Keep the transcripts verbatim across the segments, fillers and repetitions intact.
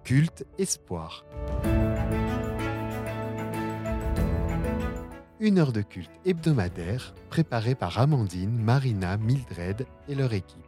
Culte Espoir. Une heure de culte hebdomadaire préparée par Amandine, Marina, Mildred et leur équipe.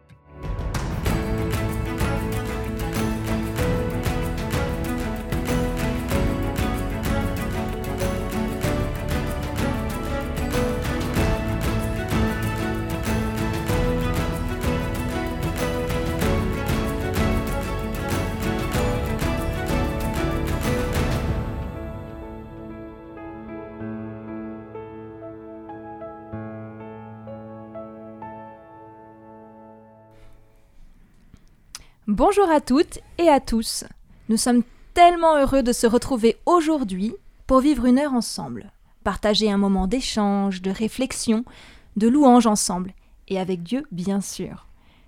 Bonjour à toutes et à tous. Nous sommes tellement heureux de se retrouver aujourd'hui pour vivre une heure ensemble, partager un moment d'échange, de réflexion, de louange ensemble, et avec Dieu bien sûr.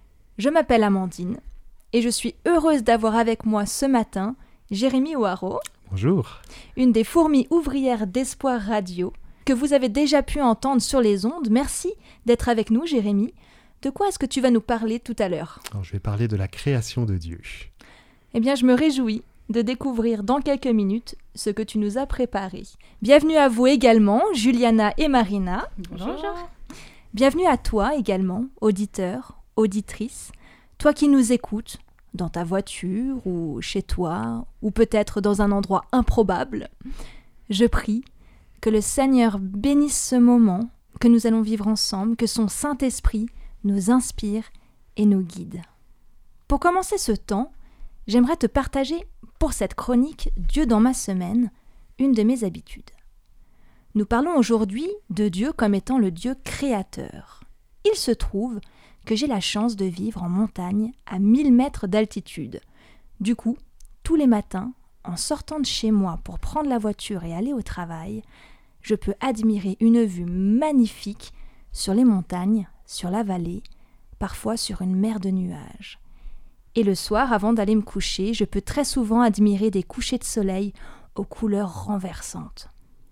Je m'appelle Amandine et je suis heureuse d'avoir avec moi ce matin Jérémy Ouaro. Bonjour. Une des fourmis ouvrières d'Espoir Radio que vous avez déjà pu entendre sur les ondes. Merci d'être avec nous, Jérémy. De quoi est-ce que tu vas nous parler tout à l'heure ? Alors, je vais parler de la création de Dieu. Eh bien, je me réjouis de découvrir dans quelques minutes ce que tu nous as préparé. Bienvenue à vous également, Juliana et Marina. Bonjour. Bienvenue à toi également, auditeur, auditrice, toi qui nous écoutes dans ta voiture ou chez toi, ou peut-être dans un endroit improbable. Je prie que le Seigneur bénisse ce moment que nous allons vivre ensemble, que son Saint-Esprit nous inspire et nous guide. Pour commencer ce temps, j'aimerais te partager pour cette chronique Dieu dans ma semaine, une de mes habitudes. Nous parlons aujourd'hui de Dieu comme étant le Dieu créateur. Il se trouve que j'ai la chance de vivre en montagne à mille mètres d'altitude. Du coup, tous les matins, en sortant de chez moi pour prendre la voiture et aller au travail, je peux admirer une vue magnifique sur les montagnes, sur la vallée, parfois sur une mer de nuages. Et le soir, avant d'aller me coucher, je peux très souvent admirer des couchers de soleil aux couleurs renversantes.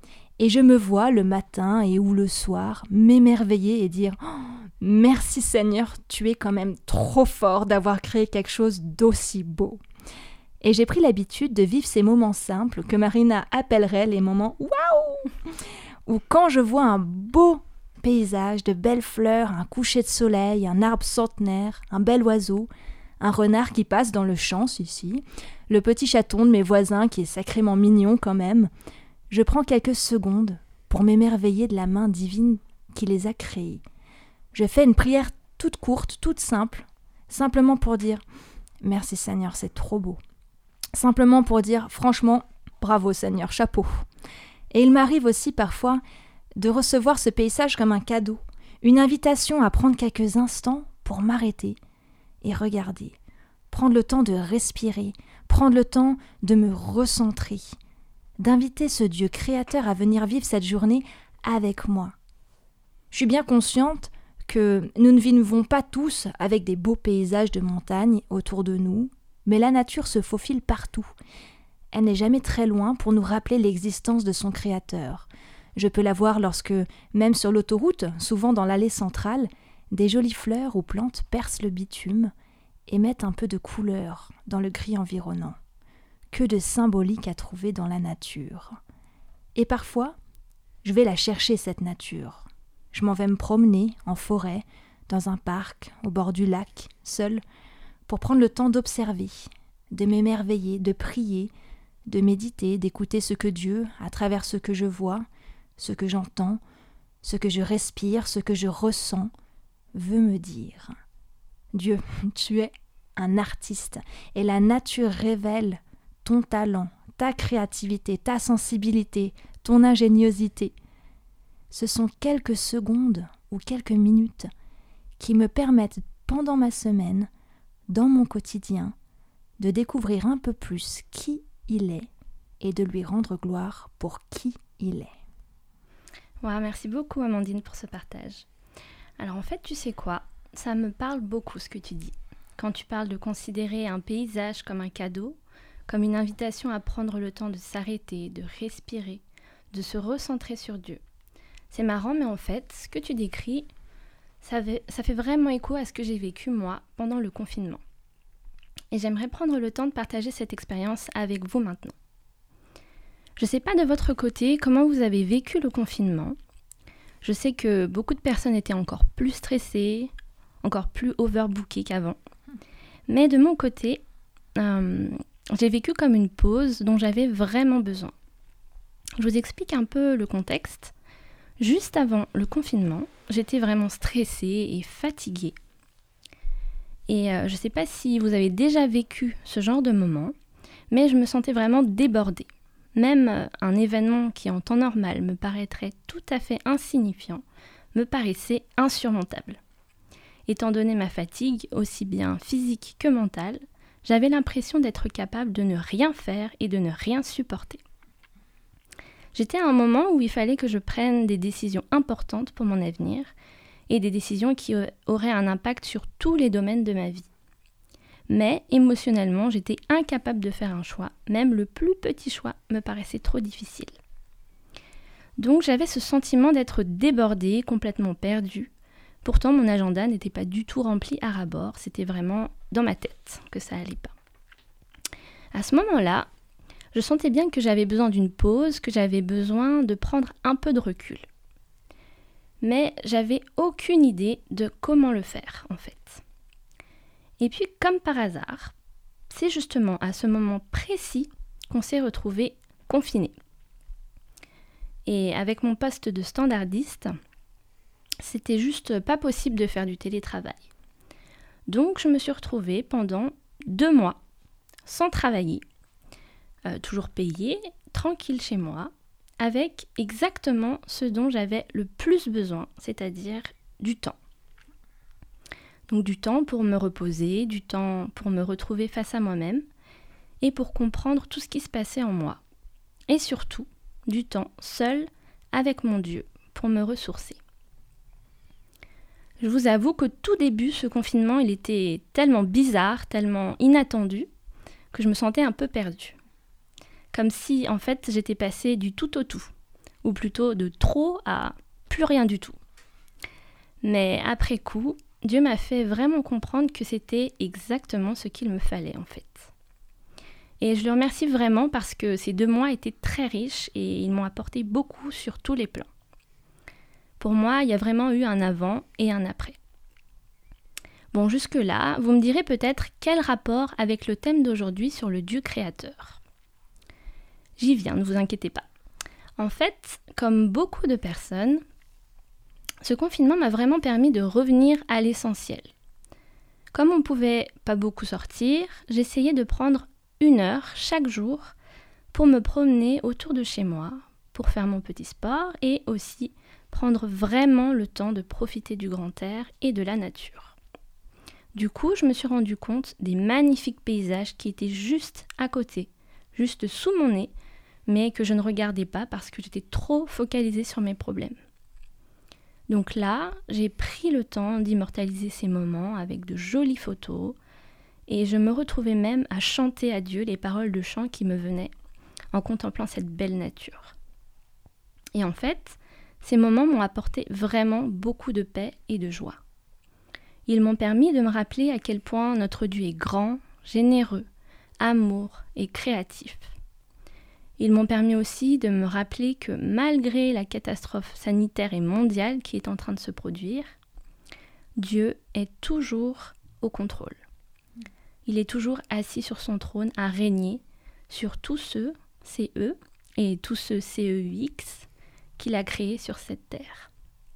Et je me vois le matin et ou le soir m'émerveiller et dire oh, « Merci Seigneur, tu es quand même trop fort d'avoir créé quelque chose d'aussi beau ». Et j'ai pris l'habitude de vivre ces moments simples que Marina appellerait les moments « Waouh !» où quand je vois un beau paysage, de belles fleurs, un coucher de soleil, un arbre centenaire, un bel oiseau, un renard qui passe dans le champ, ici, le petit chaton de mes voisins qui est sacrément mignon quand même, je prends quelques secondes pour m'émerveiller de la main divine qui les a créés. Je fais une prière toute courte, toute simple, simplement pour dire « Merci Seigneur, c'est trop beau ». Simplement pour dire « Franchement, bravo Seigneur, chapeau ». Et il m'arrive aussi parfois de recevoir ce paysage comme un cadeau, une invitation à prendre quelques instants pour m'arrêter et regarder, prendre le temps de respirer, prendre le temps de me recentrer, d'inviter ce Dieu créateur à venir vivre cette journée avec moi. Je suis bien consciente que nous ne vivons pas tous avec des beaux paysages de montagne autour de nous, mais la nature se faufile partout. Elle n'est jamais très loin pour nous rappeler l'existence de son créateur. Je peux la voir lorsque, même sur l'autoroute, souvent dans l'allée centrale, des jolies fleurs ou plantes percent le bitume et mettent un peu de couleur dans le gris environnant. Que de symbolique à trouver dans la nature. Et parfois, je vais la chercher cette nature. Je m'en vais me promener en forêt, dans un parc, au bord du lac, seule, pour prendre le temps d'observer, de m'émerveiller, de prier, de méditer, d'écouter ce que Dieu, à travers ce que je vois, ce que j'entends, ce que je respire, ce que je ressens, veut me dire. Dieu, tu es un artiste et la nature révèle ton talent, ta créativité, ta sensibilité, ton ingéniosité. Ce sont quelques secondes ou quelques minutes qui me permettent, pendant ma semaine, dans mon quotidien, de découvrir un peu plus qui il est et de lui rendre gloire pour qui il est. Ouais, merci beaucoup Amandine pour ce partage. Alors en fait, tu sais quoi ? Ça me parle beaucoup ce que tu dis. Quand tu parles de considérer un paysage comme un cadeau, comme une invitation à prendre le temps de s'arrêter, de respirer, de se recentrer sur Dieu. C'est marrant, mais en fait, ce que tu décris, ça fait, ça fait vraiment écho à ce que j'ai vécu moi pendant le confinement. Et j'aimerais prendre le temps de partager cette expérience avec vous maintenant. Je ne sais pas de votre côté comment vous avez vécu le confinement. Je sais que beaucoup de personnes étaient encore plus stressées, encore plus overbookées qu'avant. Mais de mon côté, euh, j'ai vécu comme une pause dont j'avais vraiment besoin. Je vous explique un peu le contexte. Juste avant le confinement, j'étais vraiment stressée et fatiguée. Et euh, je ne sais pas si vous avez déjà vécu ce genre de moment, mais je me sentais vraiment débordée. Même euh, un événement qui en temps normal me paraîtrait tout à fait insignifiant, me paraissait insurmontable. Étant donné ma fatigue, aussi bien physique que mentale, j'avais l'impression d'être capable de ne rien faire et de ne rien supporter. J'étais à un moment où il fallait que je prenne des décisions importantes pour mon avenir et des décisions qui auraient un impact sur tous les domaines de ma vie. Mais émotionnellement, j'étais incapable de faire un choix, même le plus petit choix me paraissait trop difficile. Donc j'avais ce sentiment d'être débordée, complètement perdue. Pourtant, mon agenda n'était pas du tout rempli à ras-bord, c'était vraiment dans ma tête que ça allait pas. À ce moment-là, je sentais bien que j'avais besoin d'une pause, que j'avais besoin de prendre un peu de recul. Mais j'avais aucune idée de comment le faire, en fait. Et puis, comme par hasard, c'est justement à ce moment précis qu'on s'est retrouvés confinés. Et avec mon poste de standardiste, c'était juste pas possible de faire du télétravail. Donc, je me suis retrouvée pendant deux mois sans travailler, euh, toujours payée, tranquille chez moi, avec exactement ce dont j'avais le plus besoin, c'est-à-dire du temps. Donc du temps pour me reposer, du temps pour me retrouver face à moi-même et pour comprendre tout ce qui se passait en moi. Et surtout, du temps seul avec mon Dieu pour me ressourcer. Je vous avoue qu'au tout début, ce confinement, il était tellement bizarre, tellement inattendu, que je me sentais un peu perdue. Comme si, en fait, j'étais passée du tout au tout, ou plutôt de trop à plus rien du tout. Mais après coup, Dieu m'a fait vraiment comprendre que c'était exactement ce qu'il me fallait, en fait. Et je le remercie vraiment parce que ces deux mois étaient très riches et ils m'ont apporté beaucoup sur tous les plans. Pour moi, il y a vraiment eu un avant et un après. Bon, jusque-là, vous me direz peut-être quel rapport avec le thème d'aujourd'hui sur le Dieu créateur. J'y viens, ne vous inquiétez pas. En fait, comme beaucoup de personnes, ce confinement m'a vraiment permis de revenir à l'essentiel. Comme on ne pouvait pas beaucoup sortir, j'essayais de prendre une heure chaque jour pour me promener autour de chez moi, pour faire mon petit sport et aussi prendre vraiment le temps de profiter du grand air et de la nature. Du coup, je me suis rendu compte des magnifiques paysages qui étaient juste à côté, juste sous mon nez, mais que je ne regardais pas parce que j'étais trop focalisée sur mes problèmes. Donc là, j'ai pris le temps d'immortaliser ces moments avec de jolies photos et je me retrouvais même à chanter à Dieu les paroles de chant qui me venaient en contemplant cette belle nature. Et en fait, ces moments m'ont apporté vraiment beaucoup de paix et de joie. Ils m'ont permis de me rappeler à quel point notre Dieu est grand, généreux, amour et créatif. Ils m'ont permis aussi de me rappeler que malgré la catastrophe sanitaire et mondiale qui est en train de se produire, Dieu est toujours au contrôle. Il est toujours assis sur son trône à régner sur tous ceux, c'est eux, et tous ceux, c'est E U X, qu'il a créés sur cette terre.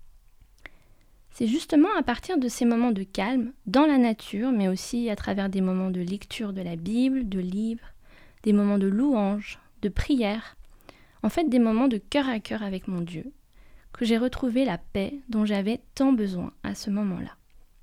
C'est justement à partir de ces moments de calme, dans la nature, mais aussi à travers des moments de lecture de la Bible, de livres, des moments de louange, de prière, en fait des moments de cœur à cœur avec mon Dieu, que j'ai retrouvé la paix dont j'avais tant besoin à ce moment-là.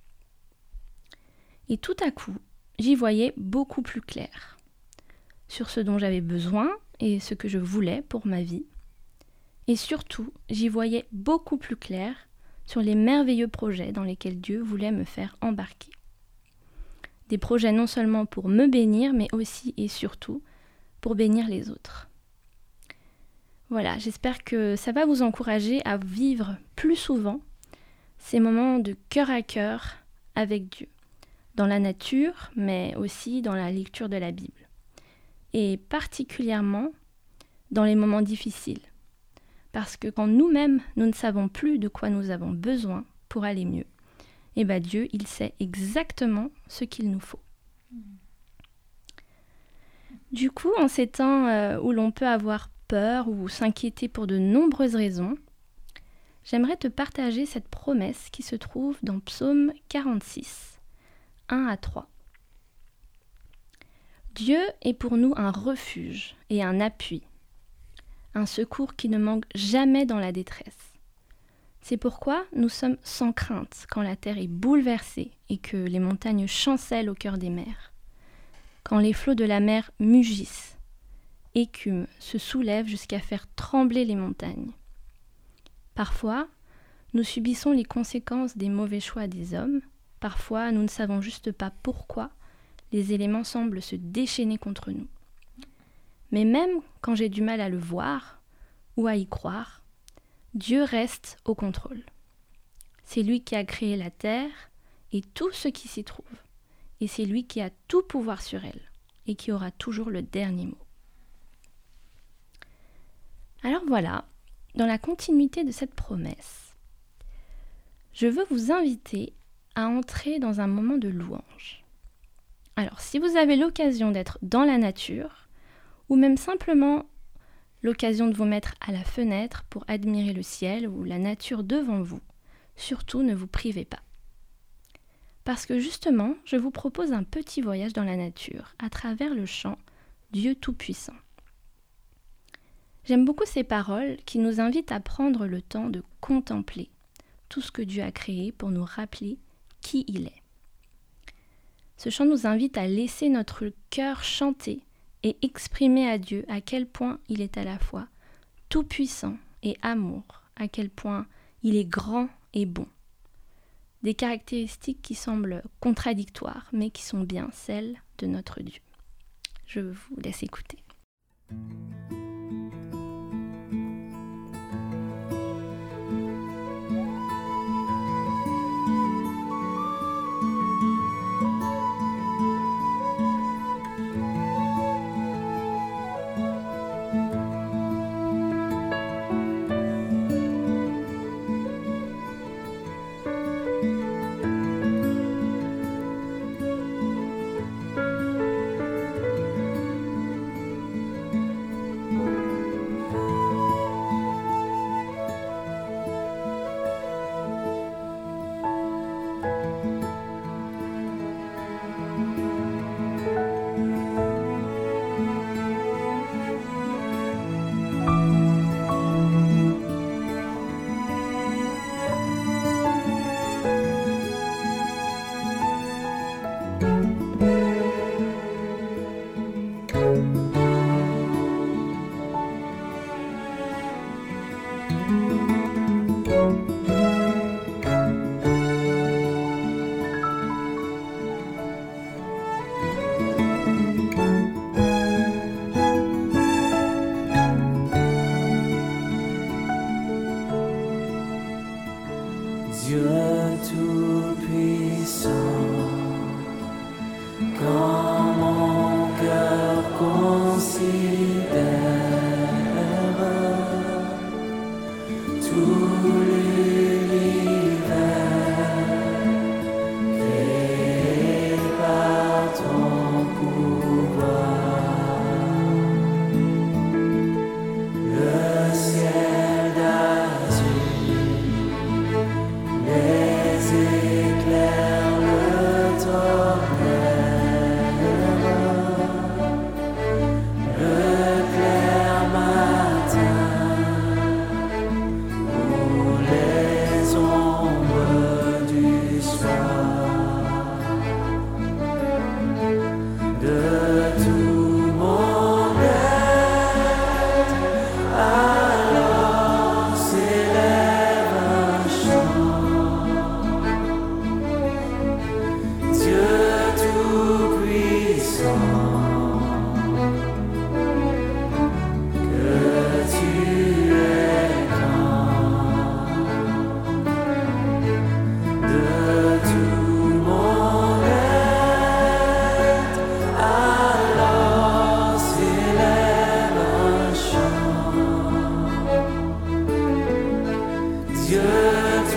Et tout à coup, j'y voyais beaucoup plus clair sur ce dont j'avais besoin et ce que je voulais pour ma vie. Et surtout, j'y voyais beaucoup plus clair sur les merveilleux projets dans lesquels Dieu voulait me faire embarquer. Des projets non seulement pour me bénir, mais aussi et surtout pour bénir les autres. Voilà, j'espère que ça va vous encourager à vivre plus souvent ces moments de cœur à cœur avec Dieu, dans la nature, mais aussi dans la lecture de la Bible. Et particulièrement dans les moments difficiles. Parce que quand nous-mêmes, nous ne savons plus de quoi nous avons besoin pour aller mieux, eh bien Dieu, il sait exactement ce qu'il nous faut. Du coup, en ces temps euh, où l'on peut avoir peur ou s'inquiéter pour de nombreuses raisons, j'aimerais te partager cette promesse qui se trouve dans Psaume quarante-six, un à trois. Dieu est pour nous un refuge et un appui, un secours qui ne manque jamais dans la détresse. C'est pourquoi nous sommes sans crainte quand la terre est bouleversée et que les montagnes chancellent au cœur des mers, quand les flots de la mer mugissent, écument, se soulèvent jusqu'à faire trembler les montagnes. Parfois, nous subissons les conséquences des mauvais choix des hommes, parfois nous ne savons juste pas pourquoi les éléments semblent se déchaîner contre nous. Mais même quand j'ai du mal à le voir ou à y croire, Dieu reste au contrôle. C'est lui qui a créé la terre et tout ce qui s'y trouve. Et c'est lui qui a tout pouvoir sur elle et qui aura toujours le dernier mot. Alors voilà, dans la continuité de cette promesse, je veux vous inviter à entrer dans un moment de louange. Alors, si vous avez l'occasion d'être dans la nature, ou même simplement l'occasion de vous mettre à la fenêtre pour admirer le ciel ou la nature devant vous, surtout ne vous privez pas. Parce que justement, je vous propose un petit voyage dans la nature, à travers le chant « Dieu Tout-Puissant ». J'aime beaucoup ces paroles qui nous invitent à prendre le temps de contempler tout ce que Dieu a créé pour nous rappeler qui il est. Ce chant nous invite à laisser notre cœur chanter et exprimer à Dieu à quel point il est à la fois tout-puissant et amour, à quel point il est grand et bon. Des caractéristiques qui semblent contradictoires, mais qui sont bien celles de notre Dieu. Je vous laisse écouter. Dieu Tout-Puissant, quand mon cœur considère tout l'univers créé par ton pouvoir, le ciel d'azur, les éclairs, le tonnerre, le clair matin, ou les ombres du soir, de tout mon être, alors s'élève un chant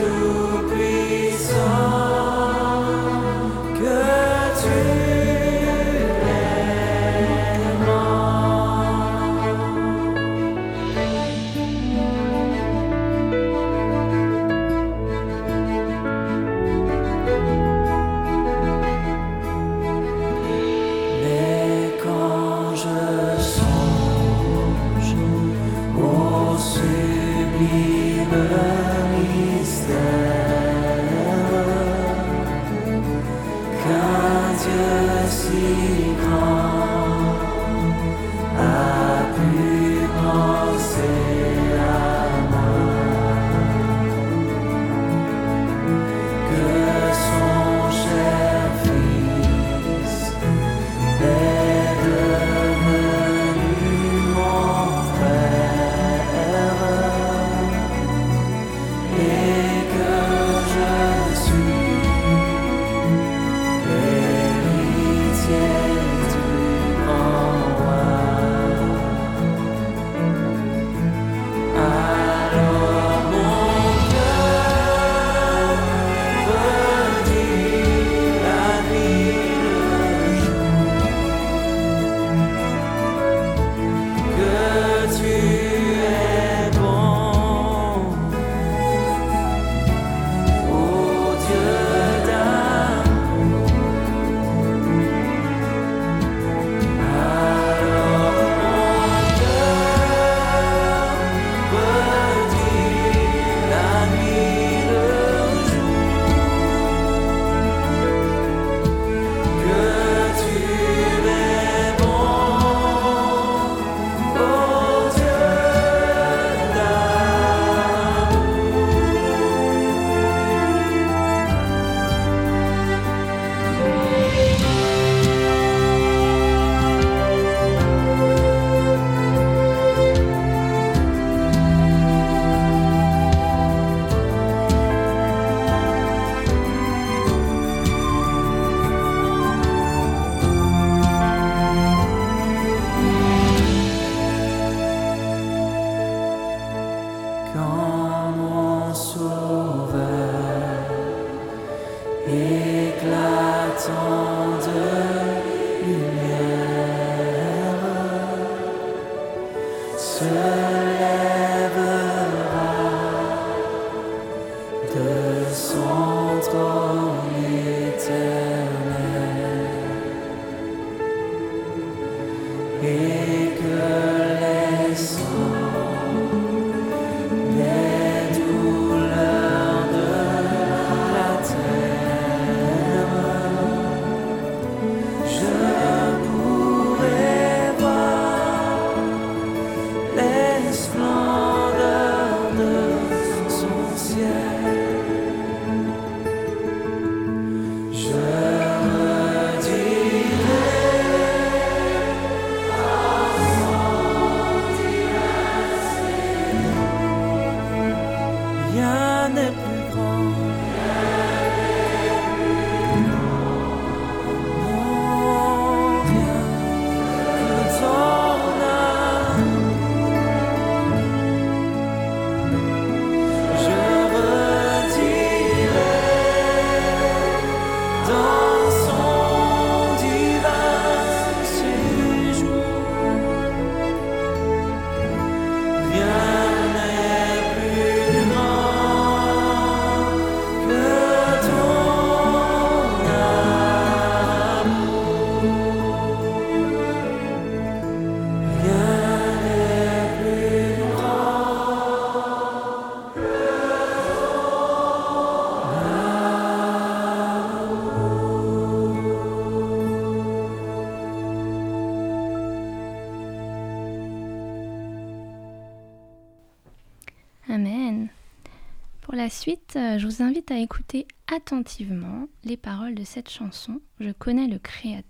Amen. Pour la suite, je vous invite à écouter attentivement les paroles de cette chanson « Je connais le Créateur ».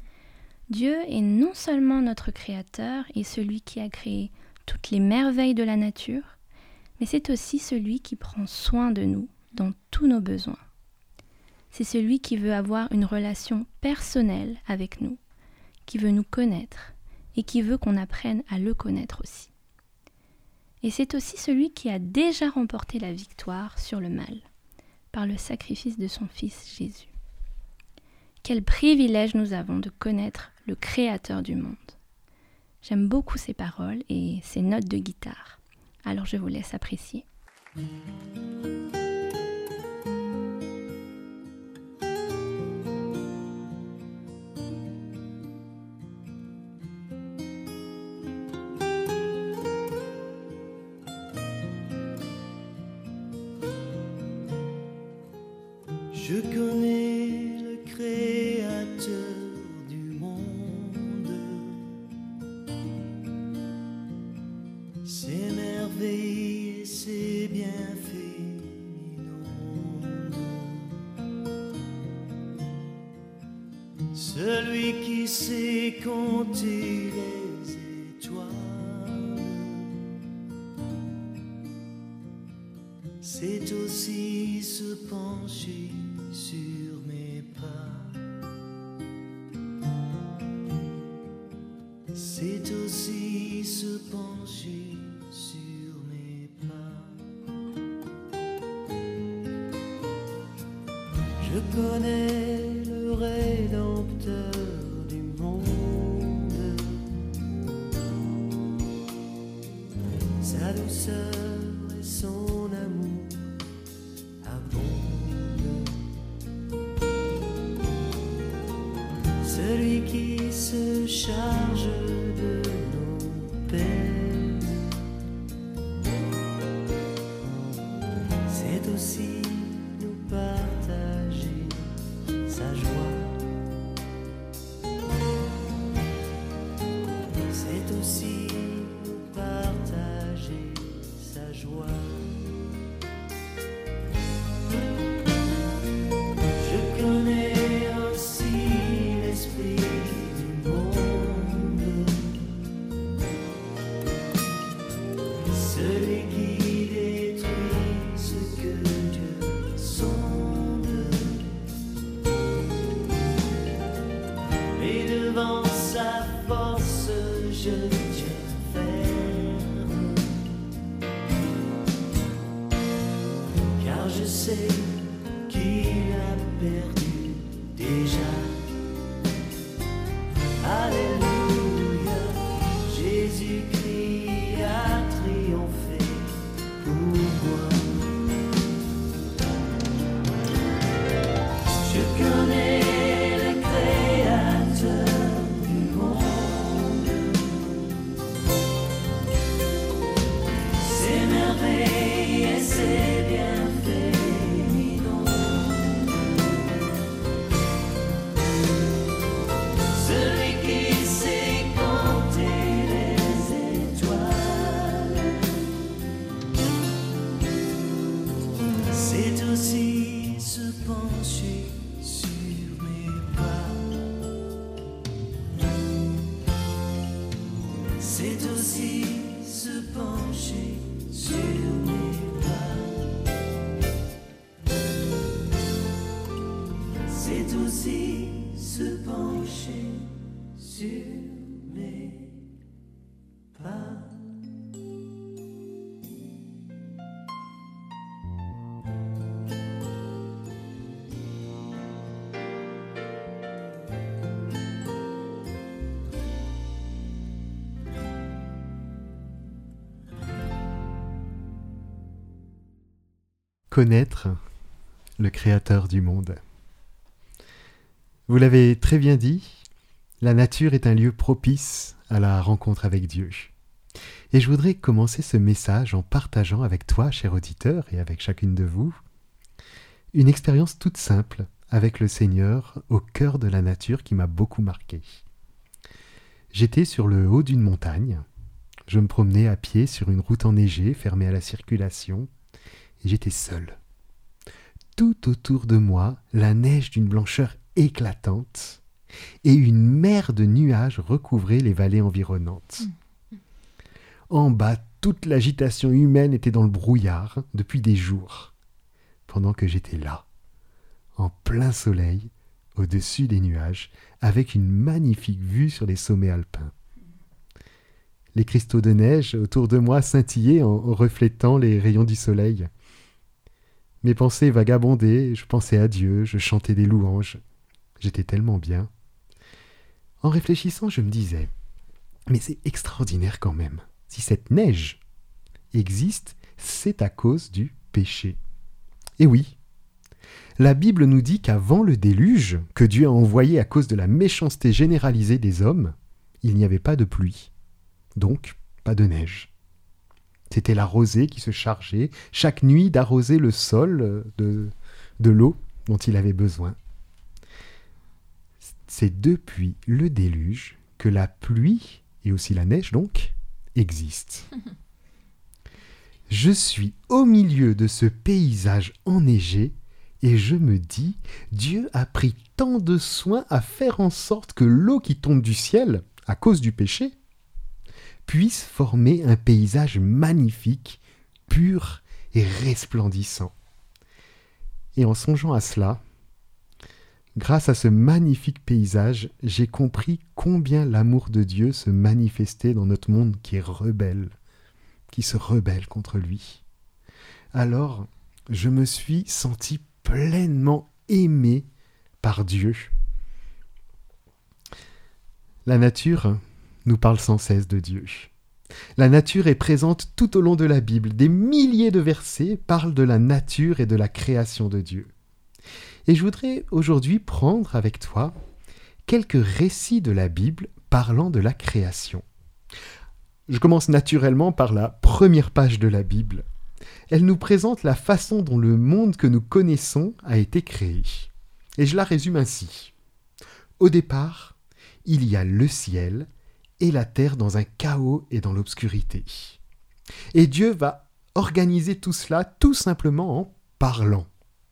Dieu est non seulement notre Créateur et celui qui a créé toutes les merveilles de la nature, mais c'est aussi celui qui prend soin de nous dans tous nos besoins. C'est celui qui veut avoir une relation personnelle avec nous, qui veut nous connaître et qui veut qu'on apprenne à le connaître aussi. Et c'est aussi celui qui a déjà remporté la victoire sur le mal, par le sacrifice de son Fils Jésus. Quel privilège nous avons de connaître le Créateur du monde. J'aime beaucoup ces paroles et ces notes de guitare. Alors je vous laisse apprécier. Je connais le Créateur du monde, ses merveilles et ses bienfaits m'inondent. Celui qui sait compter les étoiles, c'est aussi se pencher sur mes pas. C'est aussi se pencher sur mes pas. Je connais le Rédempteur du monde, sa douceur et son amour abondent. Celui qui se charge de nos peines, c'est aussi nous partager sa joie. C'est aussi nous partager sa joie. Je connais aussi l'esprit du monde, celui qui détruit ce que Dieu sonde. Mais devant sa force, je tiens ferme, car je sais qu'il a perdu déjà. Alléluia, Jésus-Christ a triomphé pour moi. Je connais le Créateur du monde, ses merveilles et ses bienfaits m'inondent. Celui qui sait compter les étoiles, c'est aussi se pencher sur mes pas. C'est aussi se pencher sur mes pas. C'est aussi se pencher sur mes pas. Connaître le Créateur du monde. Vous l'avez très bien dit, la nature est un lieu propice à la rencontre avec Dieu. Et je voudrais commencer ce message en partageant avec toi, cher auditeur, et avec chacune de vous, une expérience toute simple avec le Seigneur au cœur de la nature qui m'a beaucoup marqué. J'étais sur le haut d'une montagne, je me promenais à pied sur une route enneigée fermée à la circulation, et j'étais seul. Tout autour de moi, la neige d'une blancheur éclatante et une mer de nuages recouvrait les vallées environnantes. En bas, toute l'agitation humaine était dans le brouillard depuis des jours, pendant que j'étais là, en plein soleil, au-dessus des nuages, avec une magnifique vue sur les sommets alpins. les cristaux de neige autour de moi scintillaient en reflétant les rayons du soleil. Mes pensées vagabondaient, je pensais à Dieu, je chantais des louanges. J'étais tellement bien. En réfléchissant, je me disais, mais c'est extraordinaire quand même. Si cette neige existe, c'est à cause du péché. Et oui, la Bible nous dit qu'avant le déluge, que Dieu a envoyé à cause de la méchanceté généralisée des hommes, il n'y avait pas de pluie, donc pas de neige. C'était la rosée qui se chargeait chaque nuit d'arroser le sol de, de l'eau dont il avait besoin. C'est depuis le déluge que la pluie, et aussi la neige donc, existent. Je suis au milieu de ce paysage enneigé et je me dis, Dieu a pris tant de soin à faire en sorte que l'eau qui tombe du ciel, à cause du péché, puisse former un paysage magnifique, pur et resplendissant. Et en songeant à cela, grâce à ce magnifique paysage, j'ai compris combien l'amour de Dieu se manifestait dans notre monde qui est rebelle, qui se rebelle contre lui. Alors, je me suis senti pleinement aimé par Dieu. La nature nous parle sans cesse de Dieu. La nature est présente tout au long de la Bible. Des milliers de versets parlent de la nature et de la création de Dieu. Et je voudrais aujourd'hui prendre avec toi quelques récits de la Bible parlant de la création. Je commence naturellement par la première page de la Bible. Elle nous présente la façon dont le monde que nous connaissons a été créé. Et je la résume ainsi. Au départ, il y a le ciel et la terre dans un chaos et dans l'obscurité. Et Dieu va organiser tout cela tout simplement en parlant.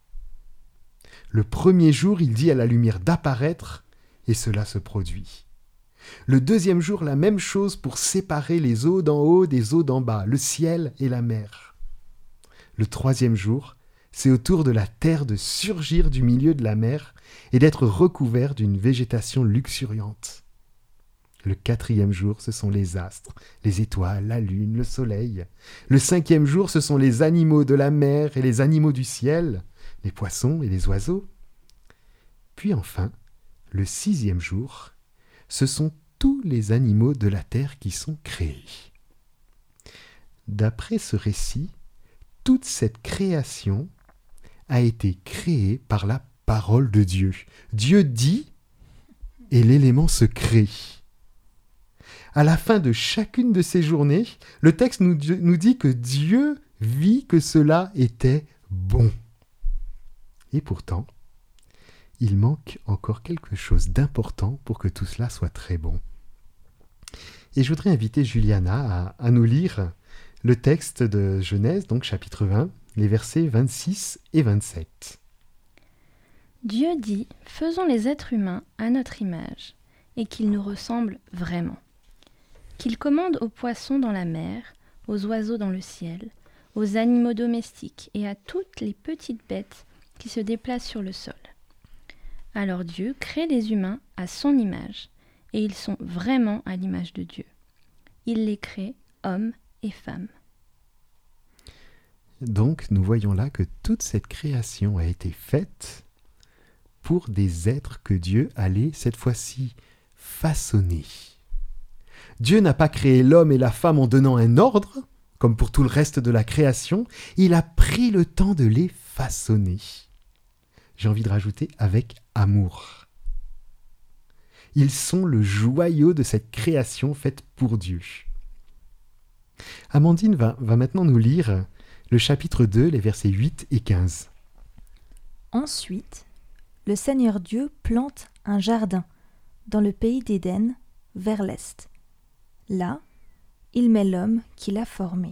Le premier jour, il dit à la lumière d'apparaître, et cela se produit. Le deuxième jour, la même chose pour séparer les eaux d'en haut des eaux d'en bas, le ciel et la mer. Le troisième jour, c'est au tour de la terre de surgir du milieu de la mer et d'être recouvert d'une végétation luxuriante. Le quatrième jour, ce sont les astres, les étoiles, la lune, le soleil. Le cinquième jour, ce sont les animaux de la mer et les animaux du ciel, les poissons et les oiseaux. Puis enfin, le sixième jour, ce sont tous les animaux de la terre qui sont créés. D'après ce récit, toute cette création a été créée par la parole de Dieu. Dieu dit et l'élément se crée. À la fin de chacune de ces journées, le texte nous, nous dit que Dieu vit que cela était bon. Et pourtant, il manque encore quelque chose d'important pour que tout cela soit très bon. Et je voudrais inviter Juliana à, à nous lire le texte de Genèse, donc chapitre vingt, les versets vingt-six et vingt-sept. Dieu dit, faisons les êtres humains à notre image, et qu'ils nous ressemblent vraiment. Qu'il commande aux poissons dans la mer, aux oiseaux dans le ciel, aux animaux domestiques et à toutes les petites bêtes qui se déplacent sur le sol. Alors Dieu crée les humains à son image, et ils sont vraiment à l'image de Dieu. Il les crée hommes et femmes. Donc nous voyons là que toute cette création a été faite pour des êtres que Dieu allait cette fois-ci façonner. Dieu n'a pas créé l'homme et la femme en donnant un ordre, comme pour tout le reste de la création, il a pris le temps de les façonner. J'ai envie de rajouter avec amour. Ils sont le joyau de cette création faite pour Dieu. Amandine va, va maintenant nous lire le chapitre deux, les versets huit et quinze. Ensuite, le Seigneur Dieu plante un jardin dans le pays d'Éden, vers l'est. Là, il met l'homme qu'il a formé.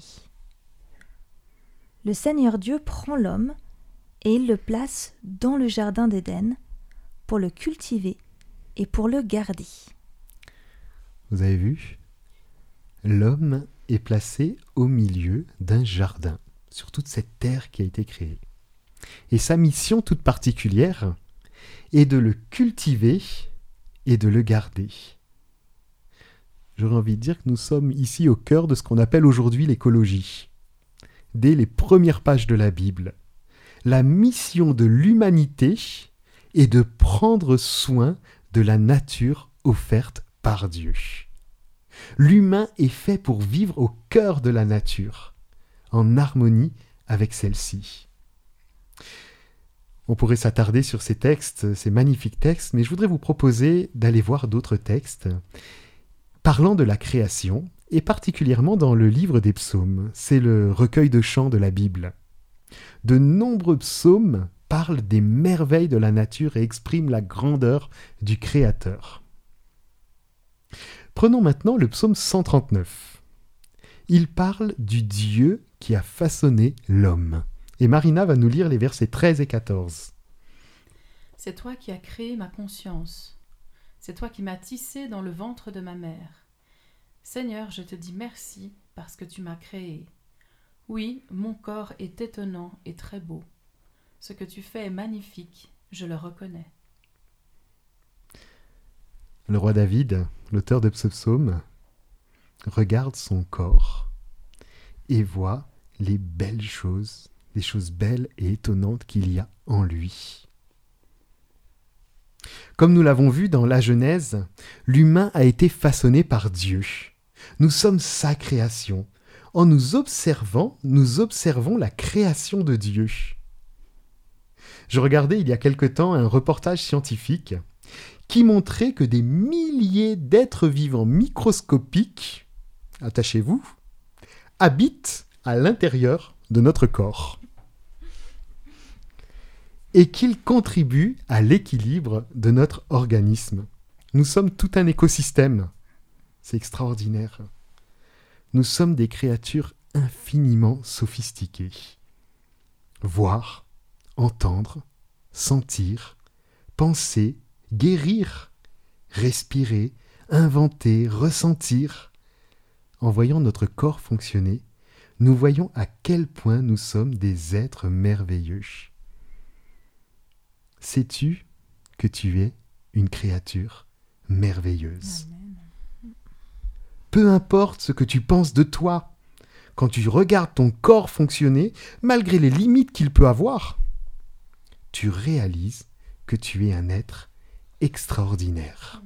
Le Seigneur Dieu prend l'homme et il le place dans le jardin d'Éden pour le cultiver et pour le garder. Vous avez vu ? L'homme est placé au milieu d'un jardin, sur toute cette terre qui a été créée. Et sa mission toute particulière est de le cultiver et de le garder. j'aurais envie de dire que nous sommes ici au cœur de ce qu'on appelle aujourd'hui l'écologie. Dès les premières pages de la Bible, la mission de l'humanité est de prendre soin de la nature offerte par Dieu. L'humain est fait pour vivre au cœur de la nature, en harmonie avec celle-ci. On pourrait s'attarder sur ces textes, ces magnifiques textes, mais je voudrais vous proposer d'aller voir d'autres textes parlant de la création, et particulièrement dans le livre des psaumes. C'est le recueil de chants de la Bible. De nombreux psaumes parlent des merveilles de la nature et expriment la grandeur du Créateur. Prenons maintenant le psaume cent trente-neuf. Il parle du Dieu qui a façonné l'homme. Et Marina va nous lire les versets treize et quatorze. C'est toi qui as créé ma conscience. C'est toi qui m'as tissé dans le ventre de ma mère. Seigneur, je te dis merci parce que tu m'as créé. Oui, mon corps est étonnant et très beau. Ce que tu fais est magnifique, je le reconnais. Le roi David, l'auteur de ce psaume, regarde son corps et voit les belles choses, les choses belles et étonnantes qu'il y a en lui. Comme nous l'avons vu dans la Genèse, l'humain a été façonné par Dieu. Nous sommes sa création. En nous observant, nous observons la création de Dieu. Je regardais il y a quelque temps un reportage scientifique qui montrait que des milliers d'êtres vivants microscopiques, attachez-vous, habitent à l'intérieur de notre corps et qu'ils contribuent à l'équilibre de notre organisme. Nous sommes tout un écosystème. C'est extraordinaire. Nous sommes des créatures infiniment sophistiquées. Voir, entendre, sentir, penser, guérir, respirer, inventer, ressentir. En voyant notre corps fonctionner, nous voyons à quel point nous sommes des êtres merveilleux. Sais-tu que tu es une créature merveilleuse? Amen. Peu importe ce que tu penses de toi, quand tu regardes ton corps fonctionner, malgré les limites qu'il peut avoir, tu réalises que tu es un être extraordinaire.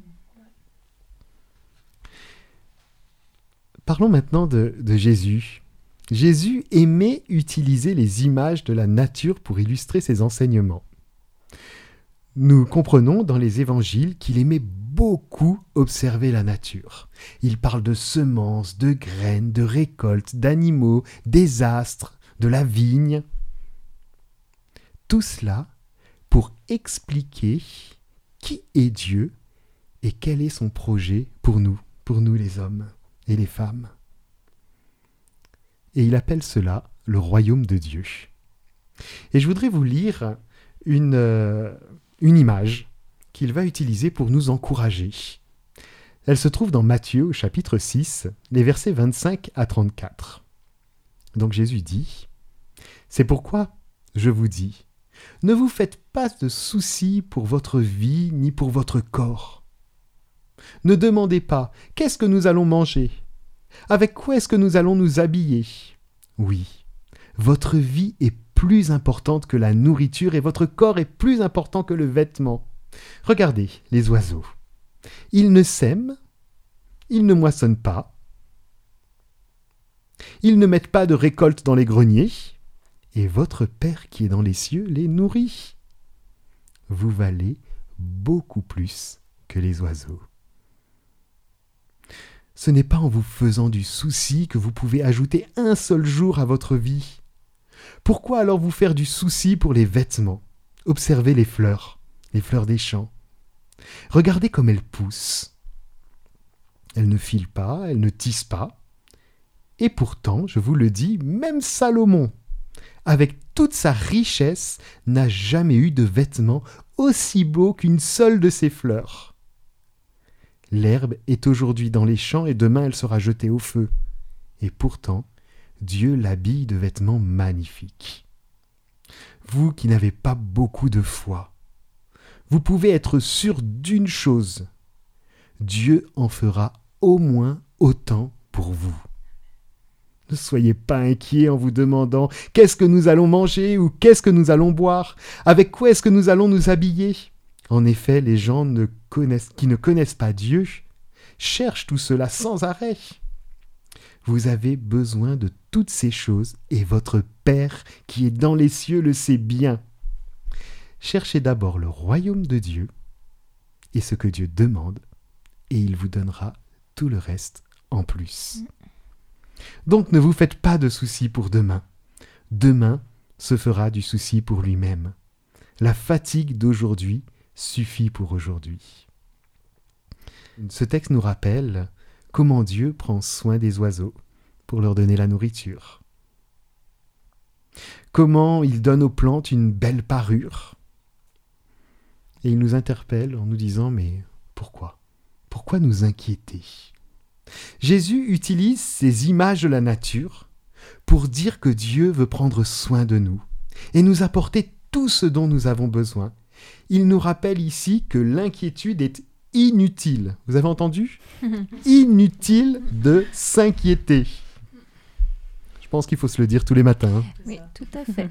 Parlons maintenant de, de Jésus. Jésus aimait utiliser les images de la nature pour illustrer ses enseignements. Nous comprenons dans les évangiles qu'il aimait beaucoup observer la nature. Il parle de semences, de graines, de récoltes, d'animaux, des astres, de la vigne. Tout cela pour expliquer qui est Dieu et quel est son projet pour nous, pour nous les hommes et les femmes. Et il appelle cela le royaume de Dieu. Et je voudrais vous lire une, euh, une image qu'il va utiliser pour nous encourager. Elle se trouve dans Matthieu au chapitre six, les versets vingt-cinq à trente-quatre. Donc Jésus dit « C'est pourquoi je vous dis, ne vous faites pas de soucis pour votre vie ni pour votre corps. Ne demandez pas « Qu'est-ce que nous allons manger ? Avec quoi est-ce que nous allons nous habiller ? Oui, votre vie est plus importante que la nourriture et votre corps est plus important que le vêtement. Regardez les oiseaux. Ils ne sèment, ils ne moissonnent pas, ils ne mettent pas de récolte dans les greniers, et votre Père qui est dans les cieux les nourrit. Vous valez beaucoup plus que les oiseaux. Ce n'est pas en vous faisant du souci que vous pouvez ajouter un seul jour à votre vie. Pourquoi alors vous faire du souci pour les vêtements ? Observez les fleurs, les fleurs des champs. Regardez comme elles poussent. Elles ne filent pas, elles ne tissent pas. Et pourtant, je vous le dis, même Salomon, avec toute sa richesse, n'a jamais eu de vêtements aussi beaux qu'une seule de ses fleurs. L'herbe est aujourd'hui dans les champs et demain elle sera jetée au feu. Et pourtant, Dieu l'habille de vêtements magnifiques. Vous qui n'avez pas beaucoup de foi, vous pouvez être sûr d'une chose. Dieu en fera au moins autant pour vous. Ne soyez pas inquiets en vous demandant « Qu'est-ce que nous allons manger » ou « Qu'est-ce que nous allons boire » ? « Avec quoi est-ce que nous allons nous habiller ?» En effet, les gens ne connaissent, qui ne connaissent pas Dieu cherchent tout cela sans arrêt. Vous avez besoin de toutes ces choses et votre Père qui est dans les cieux le sait bien. Cherchez d'abord le royaume de Dieu et ce que Dieu demande, et il vous donnera tout le reste en plus. Donc ne vous faites pas de soucis pour demain. Demain se fera du souci pour lui-même. La fatigue d'aujourd'hui suffit pour aujourd'hui. Ce texte nous rappelle comment Dieu prend soin des oiseaux pour leur donner la nourriture. Comment il donne aux plantes une belle parure. Et il nous interpelle en nous disant « Mais pourquoi ? Pourquoi nous inquiéter ?» Jésus utilise ces images de la nature pour dire que Dieu veut prendre soin de nous et nous apporter tout ce dont nous avons besoin. Il nous rappelle ici que l'inquiétude est inutile. Vous avez entendu ? Inutile de s'inquiéter. Je pense qu'il faut se le dire tous les matins. Hein. Oui, tout à fait.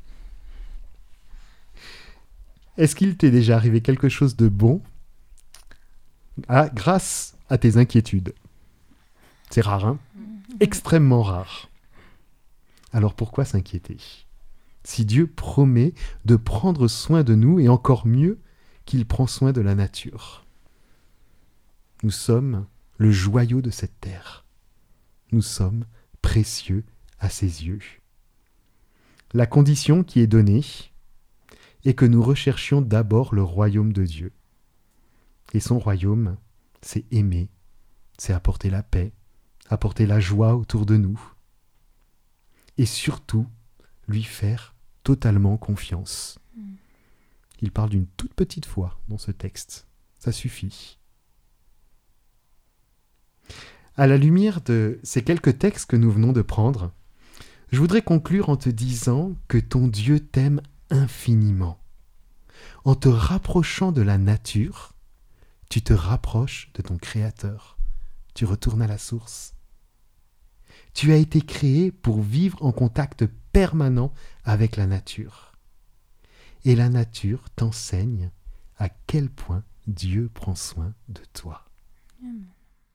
Est-ce qu'il t'est déjà arrivé quelque chose de bon ah, grâce à tes inquiétudes ? C'est rare, hein ? Extrêmement rare. Alors pourquoi s'inquiéter ? Si Dieu promet de prendre soin de nous, et encore mieux, qu'il prend soin de la nature. Nous sommes le joyau de cette terre. Nous sommes précieux à ses yeux. La condition qui est donnée est que nous recherchions d'abord le royaume de Dieu. Et son royaume, c'est aimer, c'est apporter la paix, apporter la joie autour de nous. Et surtout, lui faire totalement confiance. Il parle d'une toute petite foi dans ce texte. Ça suffit. À la lumière de ces quelques textes que nous venons de prendre, je voudrais conclure en te disant que ton Dieu t'aime infiniment. En te rapprochant de la nature, tu te rapproches de ton Créateur. Tu retournes à la source. Tu as été créé pour vivre en contact permanent avec la nature. Et la nature t'enseigne à quel point Dieu prend soin de toi. Mmh.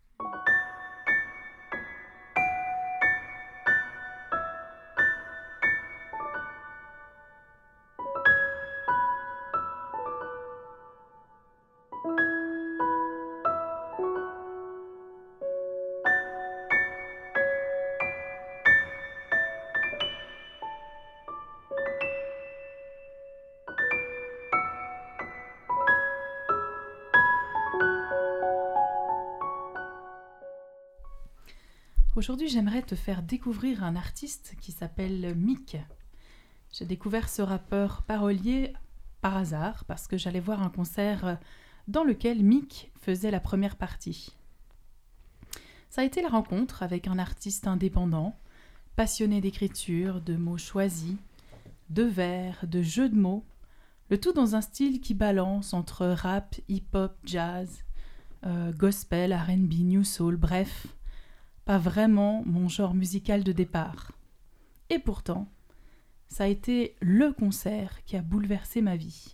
Aujourd'hui, j'aimerais te faire découvrir un artiste qui s'appelle Meek. J'ai découvert ce rappeur parolier par hasard parce que j'allais voir un concert dans lequel Meek faisait la première partie. Ça a été la rencontre avec un artiste indépendant, passionné d'écriture, de mots choisis, de vers, de jeux de mots, le tout dans un style qui balance entre rap, hip-hop, jazz, euh, gospel, R and B, new soul, bref, pas vraiment mon genre musical de départ. Et pourtant, ça a été le concert qui a bouleversé ma vie.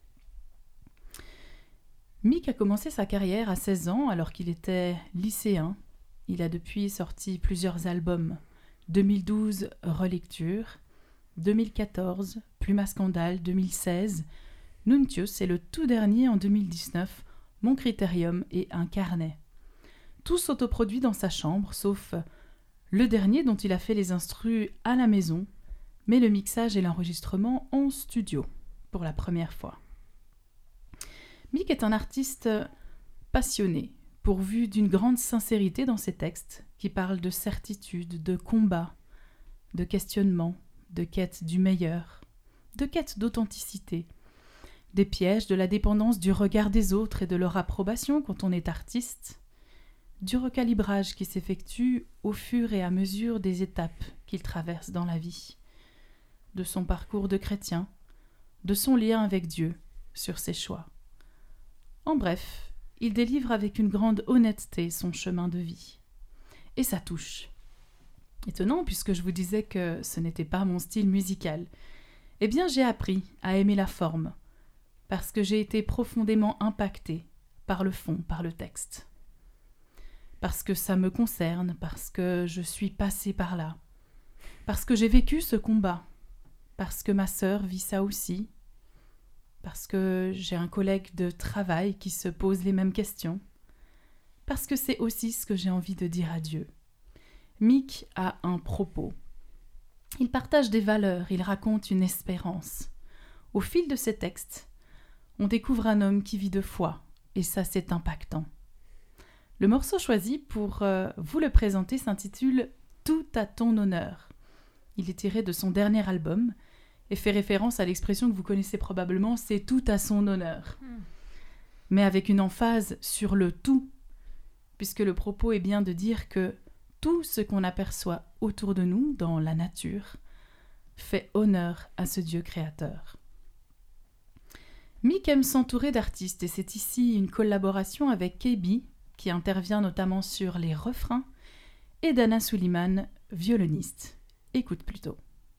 Meek a commencé sa carrière à seize ans alors qu'il était lycéen. Il a depuis sorti plusieurs albums. deux mille douze, Relecture. deux mille quatorze, Plume à Scandale. deux mille seize, Nuntius. Et le tout dernier en deux mille dix-neuf, Mon Critérium et Un Carnet. Tout s'autoproduit dans sa chambre, sauf le dernier dont il a fait les instrus à la maison, mais le mixage et l'enregistrement en studio, pour la première fois. Meek est un artiste passionné, pourvu d'une grande sincérité dans ses textes, qui parlent de certitude, de combat, de questionnement, de quête du meilleur, de quête d'authenticité, des pièges de la dépendance du regard des autres et de leur approbation quand on est artiste, du recalibrage qui s'effectue au fur et à mesure des étapes qu'il traverse dans la vie, de son parcours de chrétien, de son lien avec Dieu sur ses choix. En bref, il délivre avec une grande honnêteté son chemin de vie. Et ça touche. Étonnant, puisque je vous disais que ce n'était pas mon style musical. Eh bien, j'ai appris à aimer la forme, parce que j'ai été profondément impactée par le fond, par le texte. Parce que ça me concerne, parce que je suis passée par là, parce que j'ai vécu ce combat, parce que ma sœur vit ça aussi, parce que j'ai un collègue de travail qui se pose les mêmes questions, parce que c'est aussi ce que j'ai envie de dire à Dieu. Mick a un propos. Il partage des valeurs, il raconte une espérance. Au fil de ces textes, on découvre un homme qui vit de foi, et ça c'est impactant. Le morceau choisi pour euh, vous le présenter s'intitule « Tout à ton honneur ». Il est tiré de son dernier album et fait référence à l'expression que vous connaissez probablement, c'est « tout à son honneur mmh. ». Mais avec une emphase sur le « tout », puisque le propos est bien de dire que tout ce qu'on aperçoit autour de nous, dans la nature, fait honneur à ce Dieu créateur. Mick aime s'entourer d'artistes et c'est ici une collaboration avec K B, qui intervient notamment sur les refrains, et Dana Suliman, violoniste. Écoute plutôt.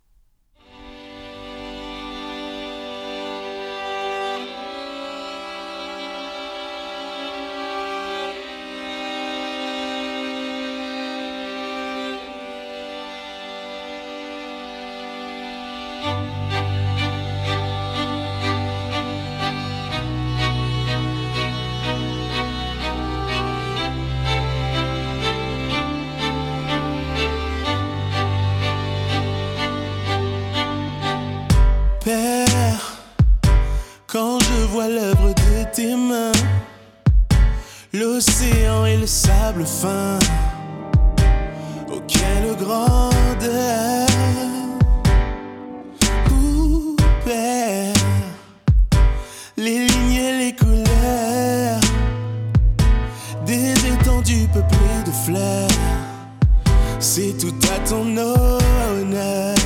Quand je vois l'œuvre de tes mains, l'océan et le sable fin, oh quelle grandeur, ouh Père, les lignes et les couleurs, des étendues peuplées de fleurs, c'est tout à ton honneur.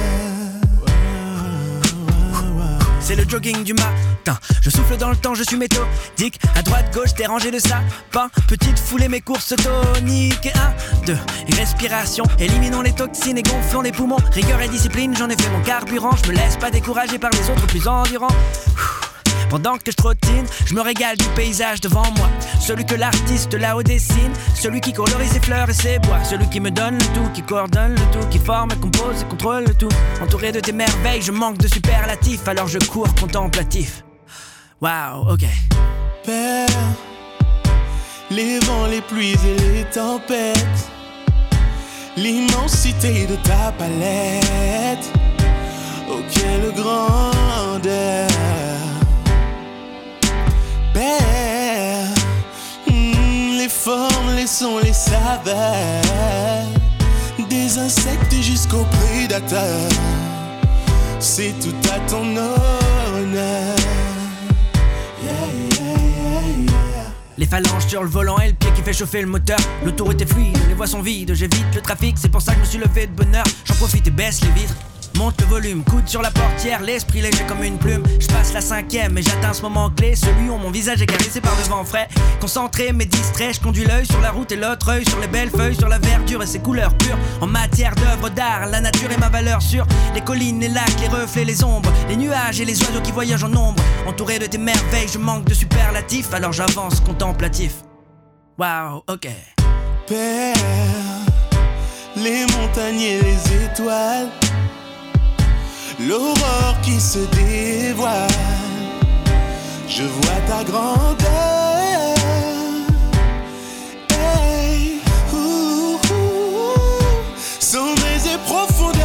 C'est le jogging du matin, je souffle dans le temps, je suis méthodique. À droite, gauche, t'es rangé de sapin. Petite foulée, mes courses toniques. Un, deux, respiration. Éliminons les toxines et gonflons les poumons. Rigueur et discipline, j'en ai fait mon carburant. Je me laisse pas décourager par les autres plus endurants. Pendant que je trottine, je me régale du paysage devant moi. Celui que l'artiste là-haut dessine, celui qui colorise ses fleurs et ses bois, celui qui me donne le tout, qui coordonne le tout, qui forme, compose et contrôle le tout. Entouré de tes merveilles, je manque de superlatifs, alors je cours contemplatif. Waouh, ok. Père, les vents, les pluies et les tempêtes, l'immensité de ta palette, oh quelle grandeur. Père, mm, les formes, les sons, les saveurs, des insectes jusqu'aux prédateurs, c'est tout à ton honneur. Yeah, yeah, yeah, yeah. Les phalanges sur le volant et le pied qui fait chauffer le moteur. L'autoroute est fluide, les voies sont vides, j'évite le trafic, c'est pour ça que je me suis levé de bonne heure. J'en profite et baisse les vitres. Monte le volume, coude sur la portière, l'esprit léger comme une plume. Je passe la cinquième et j'atteins ce moment clé, celui où mon visage est caressé par le vent frais. Concentré mais distrait, je conduis l'œil sur la route et l'autre œil sur les belles feuilles, sur la verdure et ses couleurs pures. En matière d'œuvre d'art, la nature est ma valeur sûre. Les collines, les lacs, les reflets, les ombres, les nuages et les oiseaux qui voyagent en nombre. Entouré de tes merveilles, je manque de superlatifs, alors j'avance contemplatif. Waouh, ok. Père, les montagnes et les étoiles, l'aurore qui se dévoile, je vois ta grandeur. Hey, ouh, ouh, sommets et profondeurs,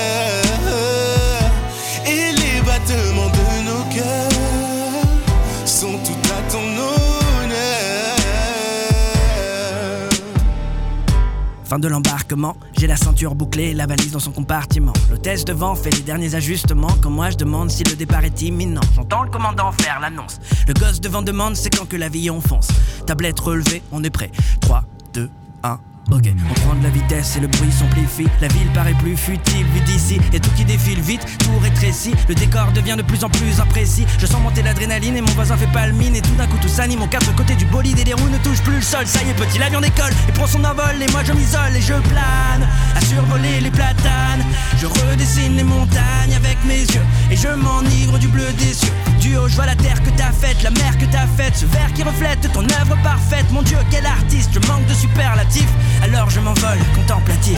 et les battements de nos cœurs sont tout à ton honneur. Fin de l'embarquement, j'ai la ceinture bouclée, la valise dans son compartiment. L'hôtesse devant fait les derniers ajustements, quand moi je demande si le départ est imminent. J'entends le commandant faire l'annonce, le gosse devant demande c'est quand que l'avion fonce. Tablette relevée, on est prêt, trois, deux, un, Ok, on prend de la vitesse et le bruit s'amplifie. La ville paraît plus futile vue d'ici. Et tout qui défile vite, tout rétrécit. Le décor devient de plus en plus imprécis. Je sens monter l'adrénaline et mon voisin fait pas le mine. Et tout d'un coup tout s'anime aux quatre côtés du bolide. Et les roues ne touchent plus le sol. Ça y est, petit, l'avion décolle et prend son envol. Et moi je m'isole et je plane à survoler les platanes. Je redessine les montagnes avec mes yeux. Et je m'enivre du bleu des cieux. Du haut je vois la terre que t'as faite, la mer que t'as faite. Ce verre qui reflète ton œuvre parfaite. Mon Dieu, quel artiste, je manque de superlatifs. Alors je m'envole, contemplatif.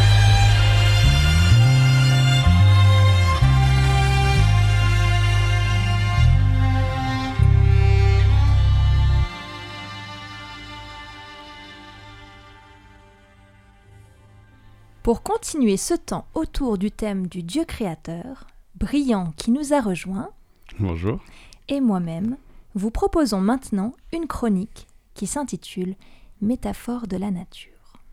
Pour continuer ce temps autour du thème du Dieu créateur, Brillant qui nous a rejoints, bonjour, et moi-même, vous proposons maintenant une chronique qui s'intitule Métaphore de la nature.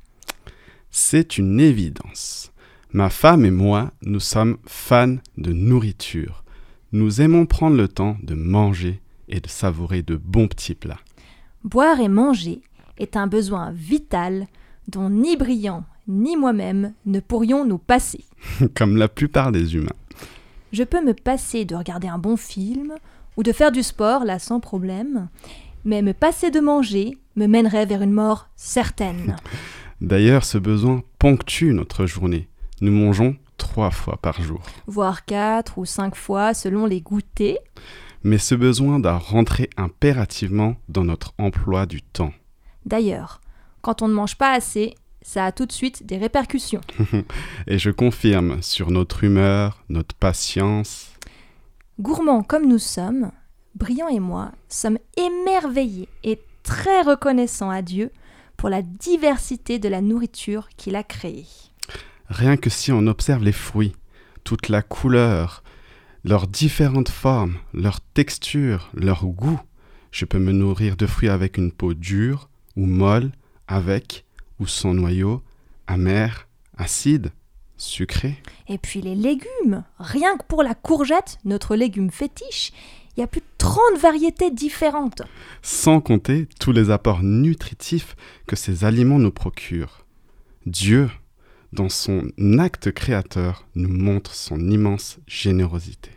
C'est une évidence. Ma femme et moi, nous sommes fans de nourriture. Nous aimons prendre le temps de manger et de savourer de bons petits plats. Boire et manger est un besoin vital dont ni Brillant ni moi-même ne pourrions nous passer. Comme la plupart des humains. Je peux me passer de regarder un bon film ou de faire du sport, là, sans problème, mais me passer de manger me mènerait vers une mort certaine. D'ailleurs, ce besoin ponctue notre journée. Nous mangeons trois fois par jour. Voire quatre ou cinq fois selon les goûters. Mais ce besoin doit rentrer impérativement dans notre emploi du temps. D'ailleurs, quand on ne mange pas assez, ça a tout de suite des répercussions. Et je confirme sur notre humeur, notre patience. Gourmands comme nous sommes, Brillant et moi sommes émerveillés et très reconnaissants à Dieu pour la diversité de la nourriture qu'il a créée. Rien que si on observe les fruits, toute la couleur, leurs différentes formes, leur texture, leur goût, je peux me nourrir de fruits avec une peau dure ou molle, avec ou sans noyau, amer, acide, sucré. Et puis les légumes, rien que pour la courgette, notre légume fétiche, il y a plus de trente variétés différentes. Sans compter tous les apports nutritifs que ces aliments nous procurent. Dieu, dans son acte créateur, nous montre son immense générosité.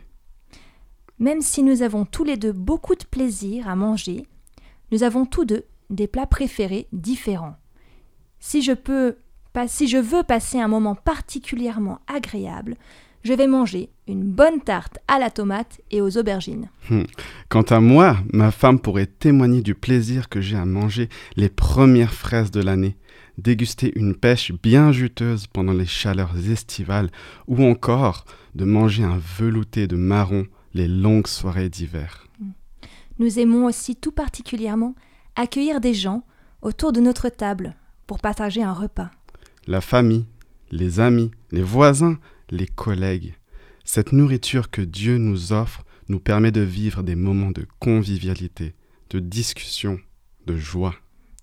Même si nous avons tous les deux beaucoup de plaisir à manger, nous avons tous deux des plats préférés différents. Si je peux, pas, si je veux passer un moment particulièrement agréable, je vais manger une bonne tarte à la tomate et aux aubergines. Hum. Quant à moi, ma femme pourrait témoigner du plaisir que j'ai à manger les premières fraises de l'année, déguster une pêche bien juteuse pendant les chaleurs estivales ou encore de manger un velouté de marron les longues soirées d'hiver. Nous aimons aussi tout particulièrement accueillir des gens autour de notre table pour partager un repas. La famille, les amis, les voisins, les collègues. Cette nourriture que Dieu nous offre nous permet de vivre des moments de convivialité, de discussion, de joie.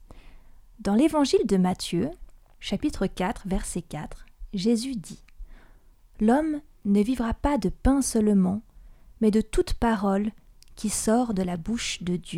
Dans l'évangile de Matthieu, chapitre quatre, verset quatre, Jésus dit « L'homme ne vivra pas de pain seulement, mais de toute parole qui sort de la bouche de Dieu. »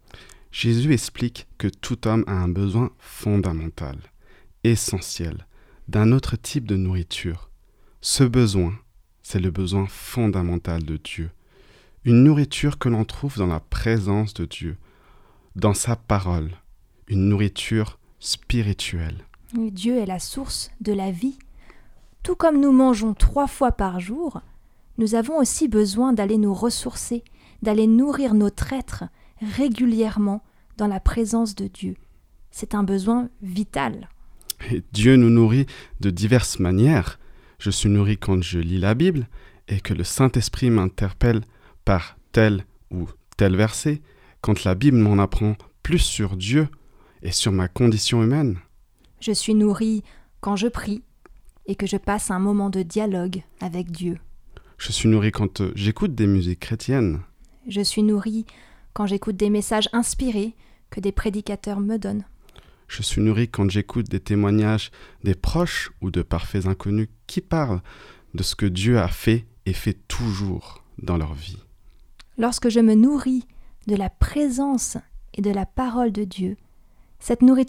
Jésus explique que tout homme a un besoin fondamental, essentiel, d'un autre type de nourriture. Ce besoin, c'est le besoin fondamental de Dieu. Une nourriture que l'on trouve dans la présence de Dieu, dans sa parole. Une nourriture spirituelle. Dieu est la source de la vie. Tout comme nous mangeons trois fois par jour, nous avons aussi besoin d'aller nous ressourcer, d'aller nourrir notre être régulièrement dans la présence de Dieu. C'est un besoin vital. Et Dieu nous nourrit de diverses manières. Je suis nourri quand je lis la Bible et que le Saint-Esprit m'interpelle par tel ou tel verset, quand la Bible m'en apprend plus sur Dieu et sur ma condition humaine. Je suis nourri quand je prie et que je passe un moment de dialogue avec Dieu. Je suis nourri quand euh, j'écoute des musiques chrétiennes. Je suis nourri quand j'écoute des messages inspirés que des prédicateurs me donnent. Je suis nourri quand j'écoute des témoignages des proches ou de parfaits inconnus qui parlent de ce que Dieu a fait et fait toujours dans leur vie. Lorsque je me nourris de la présence et de la parole de Dieu, cette nourriture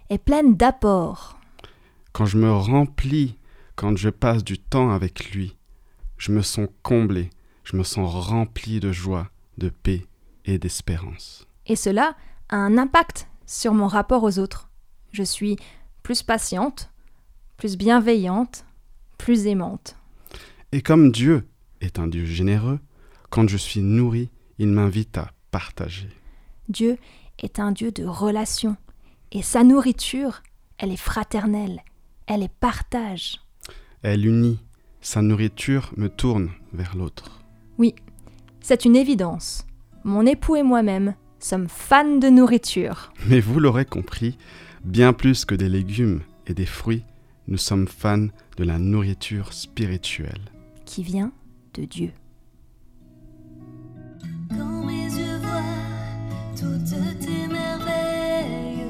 est pleine d'apports. Quand je me remplis, quand je passe du temps avec lui, je me sens comblé, je me sens rempli de joie, de paix et d'espérance. Et cela a un impact sur mon rapport aux autres. Je suis plus patiente, plus bienveillante, plus aimante. Et comme Dieu est un Dieu généreux, quand je suis nourri, il m'invite à partager. Dieu est un Dieu de relations, et sa nourriture, elle est fraternelle, elle est partage. Elle unit, sa nourriture me tourne vers l'autre. Oui, c'est une évidence. Mon époux et moi-même sommes fans de nourriture. Mais vous l'aurez compris, bien plus que des légumes et des fruits, nous sommes fans de la nourriture spirituelle. Qui vient de Dieu. Quand mes yeux voient toutes tes merveilles,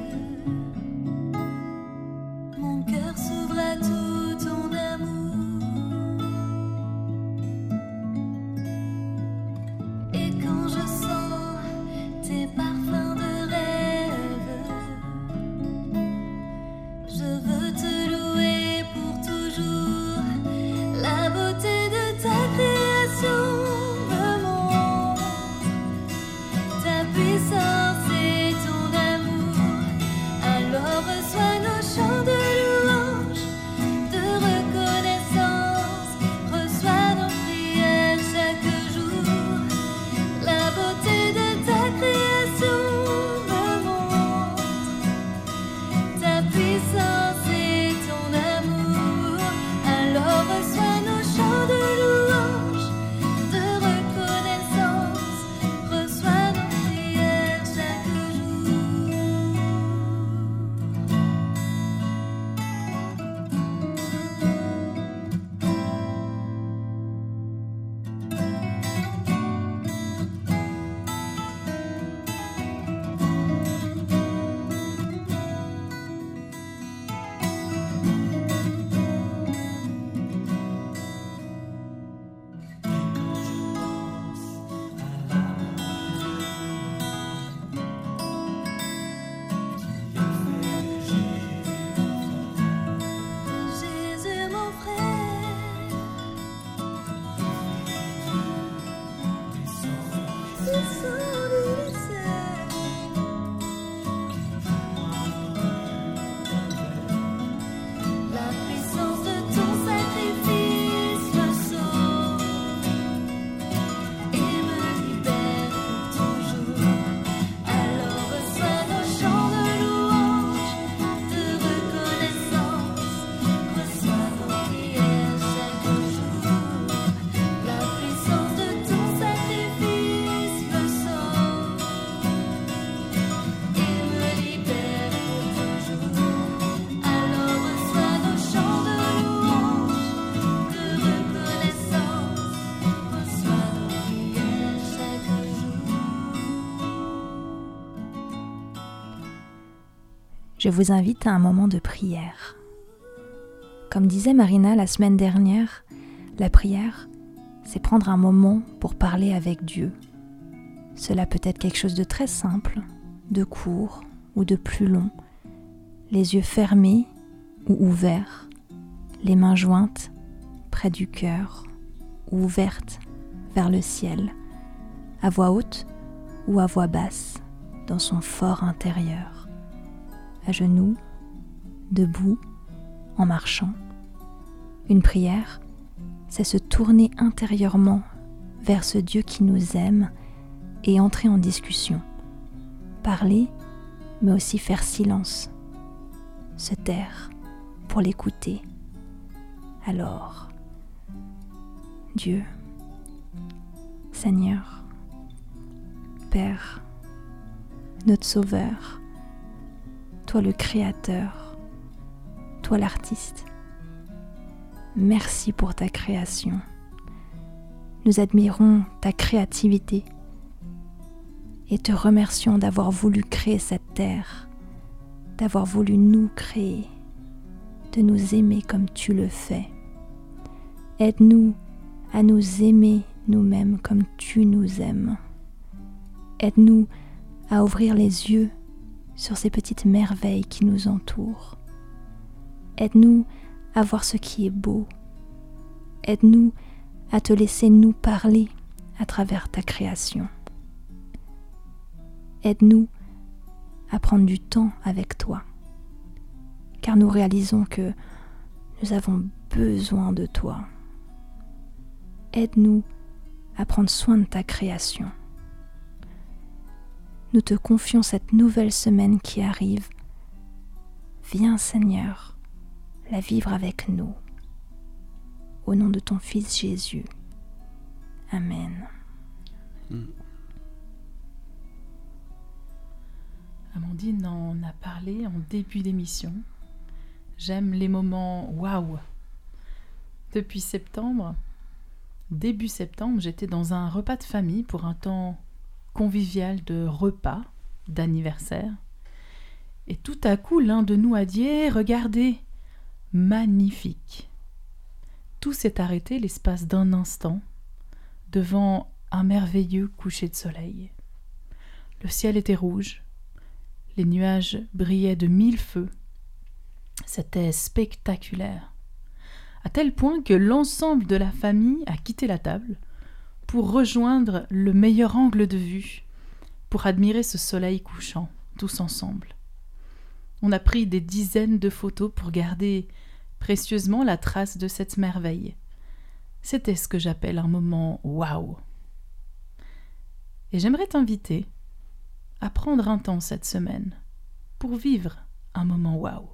mon cœur s'ouvre à tout ton amour. Et quand je sens tes parfums de rêve, je veux te louer pour toujours. La beauté de ta création me montre, ta puissance et ton amour. Alors reçois nos chants de louange, de reconnaissance. Reçois nos prières chaque jour. La beauté de ta création me montre, ta puissance et ton amour. Alors reçois nos chants de louange, de reconnaissance. Reçois nos prières chaque jour. Jésus mon frère, descendu du ciel, la puissance de ton sacrifice me sauve et me libère pour toujours. Alors reçois nos chants de louange, de reconnaissance. Reçois nos prières chaque jour. La puissance de ton sacrifice me sauve et me libère pour toujours. Alors reçois nos chants de louange, de reconnaissance. Reçois nos prières chaque jour. Je vous invite à un moment de prière. Comme disait Marina la semaine dernière, la prière, c'est prendre un moment pour parler avec Dieu. Cela peut être quelque chose de très simple, de court ou de plus long, les yeux fermés ou ouverts, les mains jointes près du cœur ou ouvertes vers le ciel, à voix haute ou à voix basse, dans son fort intérieur, à genoux, debout, en marchant. Une prière, c'est se tourner intérieurement vers ce Dieu qui nous aime et entrer en discussion. Parler, mais aussi faire silence. Se taire pour l'écouter. Alors, Dieu, Seigneur, Père, notre Sauveur, toi le Créateur, toi l'artiste, merci pour ta création. Nous admirons ta créativité et te remercions d'avoir voulu créer cette terre, d'avoir voulu nous créer, de nous aimer comme tu le fais. Aide-nous à nous aimer nous-mêmes comme tu nous aimes. Aide-nous à ouvrir les yeux sur ces petites merveilles qui nous entourent. Aide-nous à voir ce qui est beau. Aide-nous à te laisser nous parler à travers ta création. Aide-nous à prendre du temps avec toi, car nous réalisons que nous avons besoin de toi. Aide-nous à prendre soin de ta création. Nous te confions cette nouvelle semaine qui arrive. Viens, Seigneur, la vivre avec nous. Au nom de ton Fils Jésus. Amen. Mm. Amandine en a parlé en début d'émission. J'aime les moments waouh. Depuis septembre, début septembre, j'étais dans un repas de famille pour un temps convivial de repas, d'anniversaire. Et tout à coup, l'un de nous a dit hey, « Regardez, magnifique !» Tout s'est arrêté l'espace d'un instant devant un merveilleux coucher de soleil. Le ciel était rouge, les nuages brillaient de mille feux. C'était spectaculaire, à tel point que l'ensemble de la famille a quitté la table pour rejoindre le meilleur angle de vue, pour admirer ce soleil couchant, tous ensemble. On a pris des dizaines de photos pour garder précieusement la trace de cette merveille. C'était ce que j'appelle un moment waouh. Et j'aimerais t'inviter à prendre un temps cette semaine pour vivre un moment waouh.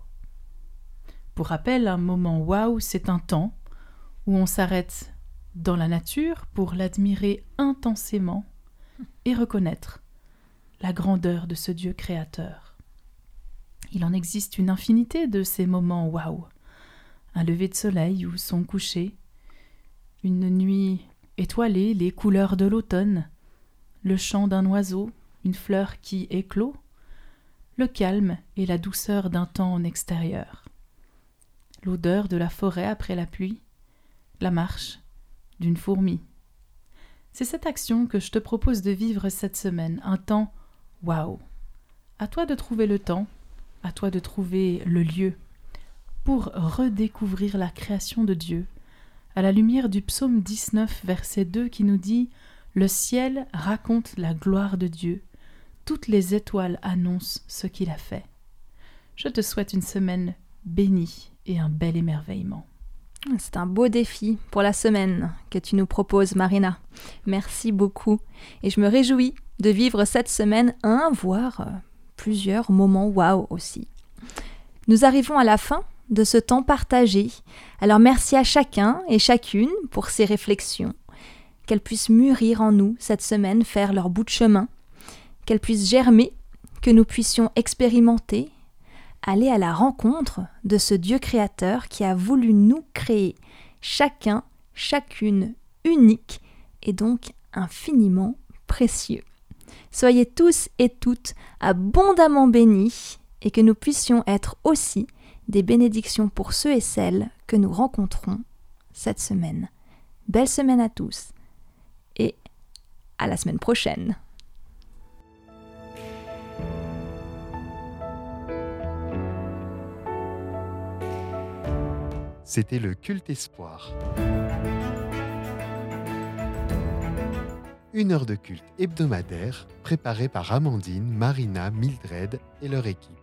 Pour rappel, un moment waouh, c'est un temps où on s'arrête dans la nature pour l'admirer intensément et reconnaître la grandeur de ce Dieu créateur. Il en existe une infinité de ces moments waouh. Un lever de soleil ou son coucher, une nuit étoilée, les couleurs de l'automne, le chant d'un oiseau, une fleur qui éclot, le calme et la douceur d'un temps en extérieur, l'odeur de la forêt après la pluie, la marche d'une fourmi. C'est cette action que je te propose de vivre cette semaine, un temps waouh. À toi de trouver le temps, à toi de trouver le lieu pour redécouvrir la création de Dieu à la lumière du psaume dix-neuf, verset deux qui nous dit « Le ciel raconte la gloire de Dieu, toutes les étoiles annoncent ce qu'il a fait. » Je te souhaite une semaine bénie et un bel émerveillement. C'est un beau défi pour la semaine que tu nous proposes, Marina. Merci beaucoup. Et je me réjouis de vivre cette semaine un, voire euh, plusieurs moments waouh aussi. Nous arrivons à la fin de ce temps partagé. Alors merci à chacun et chacune pour ces réflexions. Qu'elles puissent mûrir en nous cette semaine, faire leur bout de chemin. Qu'elles puissent germer, que nous puissions expérimenter, aller à la rencontre de ce Dieu créateur qui a voulu nous créer, chacun, chacune, unique et donc infiniment précieux. Soyez tous et toutes abondamment bénis et que nous puissions être aussi des bénédictions pour ceux et celles que nous rencontrons cette semaine. Belle semaine à tous et à la semaine prochaine. C'était le Culte Espoir. Une heure de culte hebdomadaire préparée par Amandine, Marina, Mildred et leur équipe.